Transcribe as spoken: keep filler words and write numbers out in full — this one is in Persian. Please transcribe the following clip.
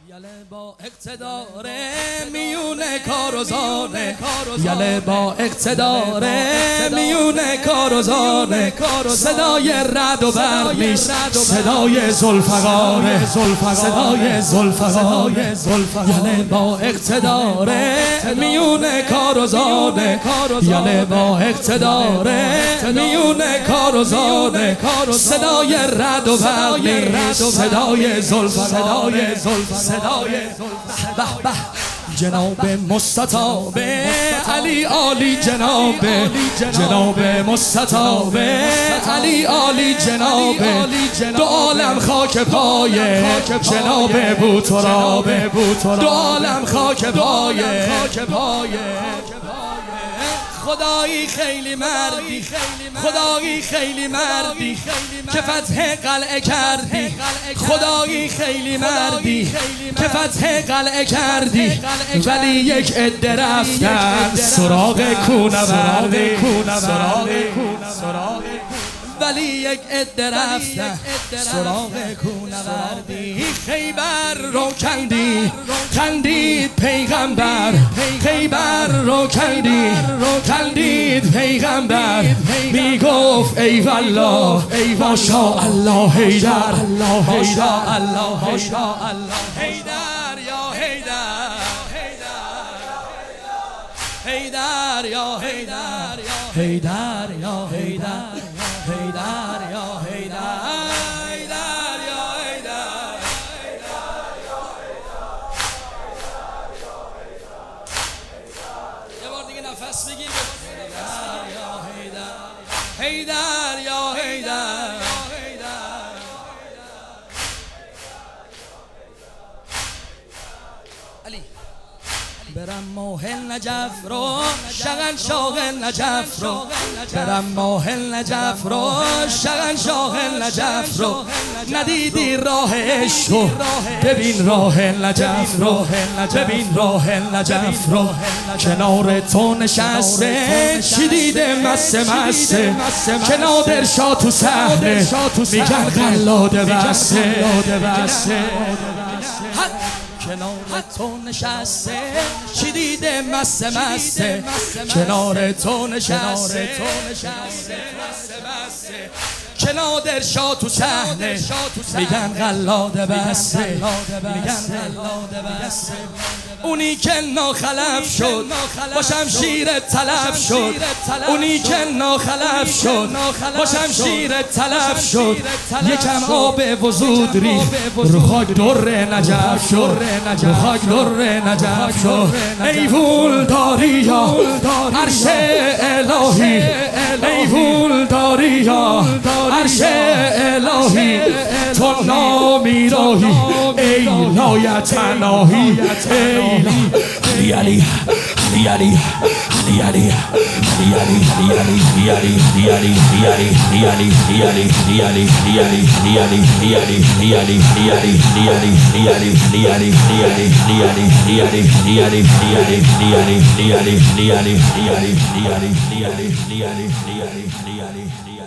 یله با اقتدار میون کار و زانه، یله با اقتدار میون کار و زانه، صدای رعد و برق نیست، صدای ذوالفقاره، صدای ذوالفقاره. یله با اقتدار میون کار و زانه، یله با اقتدار میون کار و زانه، صدای رعد و برق نیست، صدای ذوالفقاره، صدای به به. جناب مستطاب علی عالی، جناب جناب مستطاب علی عالی، جناب دو عالم خاک پای جناب بوتراب، دو عالم خاک پای خدایی خیلی مردی، خدایی خیلی مردی که فتح قلعه کردی، خدایی خیلی مردی که فتح قلعه کردی، ولی یک عده رفتن سراغ کونوردی، ولی یک عده رفتن سراغ کونوردی. خیبر رو کندی خندید پیغمبر، خیبر رو کندی خندید پیغمبر، میگفت ای والله ماشاءالله حیدر، ماشاءالله حیدر یا حیدر، حیدر یا حیدر، حیدر یا حیدر، حیدر یا حیدر، حیدر یا حیدر. یه بار دیگه نفس بگیر. حیدر یا حیدر، حیدر یا حیدر. علی برم ماه نجف رو شهنشاه نجف رو، برم ماه نجف رو شهنشاه نجف رو، ندیدی راه عشق رو ببین راه نجف رو، ببین راه نجف رو. کنار تو نشسته چی دیده مسته مسته، که نادر شاه تو صحنه میگن قلاده بسته، کنار تو نشسته چی دیده مسته مسته، کنار تو نشسته که نادر شاه تو صحنه میگن قلاده بسته، میگن قلاده بسته. اونی که ناخلف شد با شمشیر طلب شد، اونی که ناخلف شد با شمشیر طلب شد، یکم آب وجود ری رو خاک در نجف شد، رو خاک در نجف شد. ایوول داری یا عرش الهی، ایوول داری یا عرش الهی، تو نامی راهی ای لایتناهی، ای علی علی علی علی علی علی علی